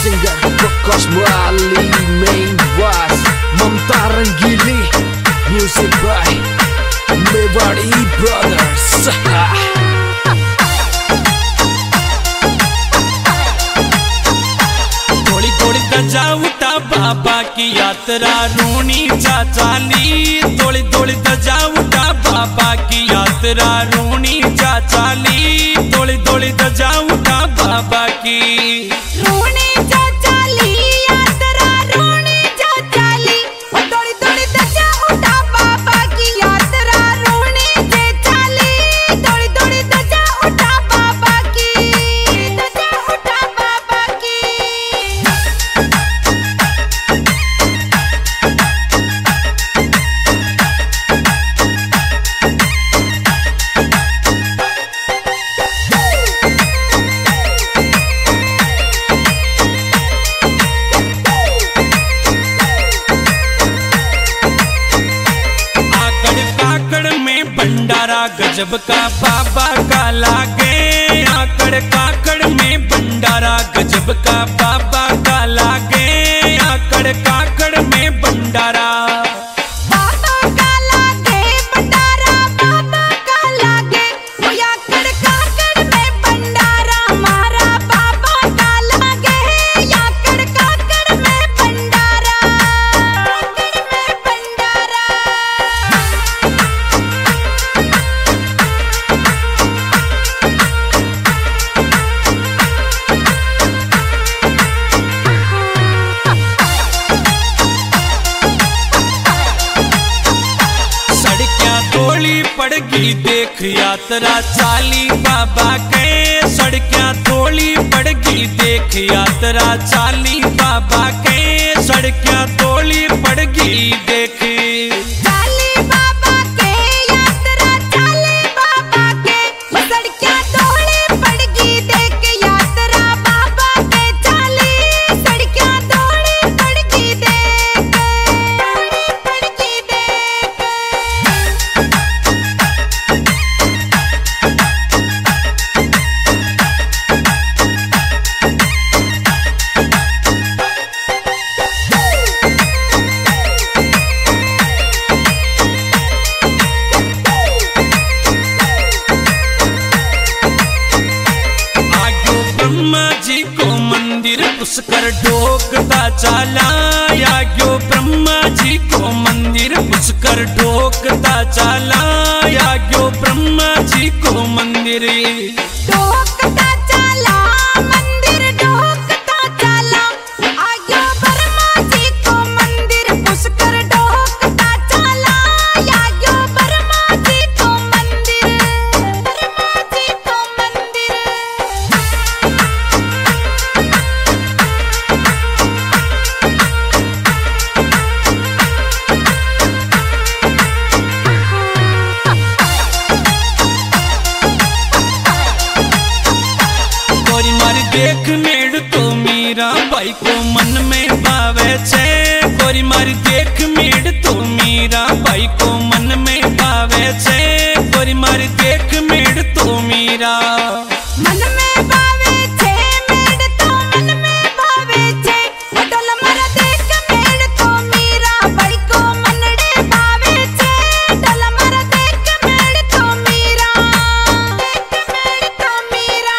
singer Prakash Bali, main bass Mamta Rangili, music by Mewari Brothers. थोड़ी थोड़ी दजा उठा बाबा की यात्रा रोनी चाचाली, थोड़ी थोड़ी दजा उठा बाबा की यात्रा रोनी चाचाली, थोड़ी थोड़ी दजा उठा बाबा की रोनी चाचाली यात्रा रोनी चाचाली, थोड़ी थोड़ी दजा उठा बाबा की यात्रा रोनी चाचाली, थोड़ी थोड़ी दजा उठा बाबा की दजा उठा बाबा की। भंडारा गजब का बाबा का लागे, आकड़ काकड़ में भंडारा गजब का बाबा का लागे, आकड़ काकड़ में भंडारा बाबा का लागे भंडारा, बाबा का लागे वो आकड़ काकड़ में भंडारा, हमारा बाबा का लागे आकड़ काकड़ में भंडारा, काकड़ में भंडारा। पड़गी देख यात्रा चाली बाबा के, सड़कियां थोड़ी पड़गी देख यात्रा चाली बाबा के, सड़कियां थोड़ी पड़गी देख चाली बाबा के यात्रा चाली बाबा के, सड़कियां थोड़ी पड़गी देख यात्रा बाबा के चाली, सड़कियां थोड़ी पड़गी देख पड़गी देख। पुष्कर ढोकता चाला, याग्यो ब्रह्मा जी को मंदिर पुष्कर ढोकता चाला, याग्यो ब्रह्मा जी को मंदिर ढोकता चाला मंदिर ढोकता चाला, आग्यो ब्रह्मा जी को मंदिर पुष्कर ढोकता चाला, याग्यो ब्रह्मा जी को मंदिर ब्रह्मा जी को मंदिर। देख मेड़ तो मीरा बाई को मन में भावे छे, गोरी मारी देख मेड़ तो मीरा बाई को मन में भावे छे, गोरी मारी देख मेड़ तो मीरा मन में भावे छे मेड़ तो मन में भावे छे, डोल मारा देख मेड़ तो मीरा बाई को मनड़े भावे छे, डोल मारा देख मेड़ तो मीरा देख मेड़ तो मीरा।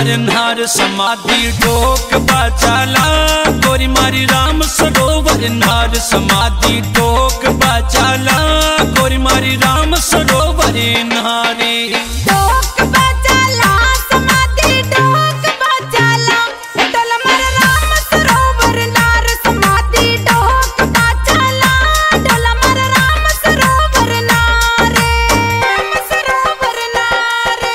सरोवर नार समाधि ढोक बाचाला गोरी मारी राम सरोवर नार समाधि ढोक बाचाला गोरी मारी राम सरोवर नारे ढोक बाचाला समाधि ढोक बाचाला डोल मर राम सरोवर नार समाधि ढोक बाचाला डोल मर राम सरोवर नारे सरोवर नारे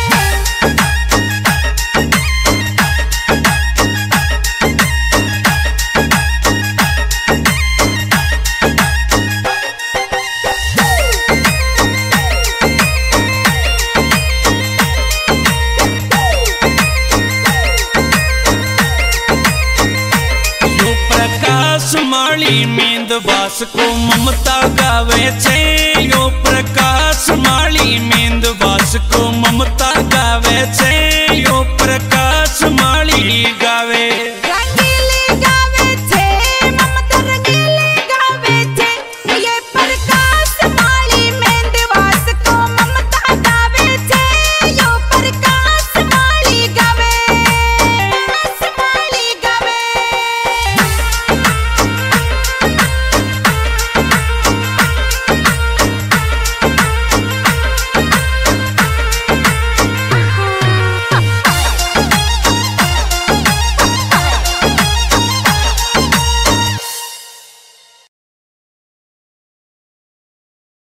माली मेंदवास को ममता गावे छे यो प्रकाश माली मेंदवास को ममता गावे छे यो प्रकाश माली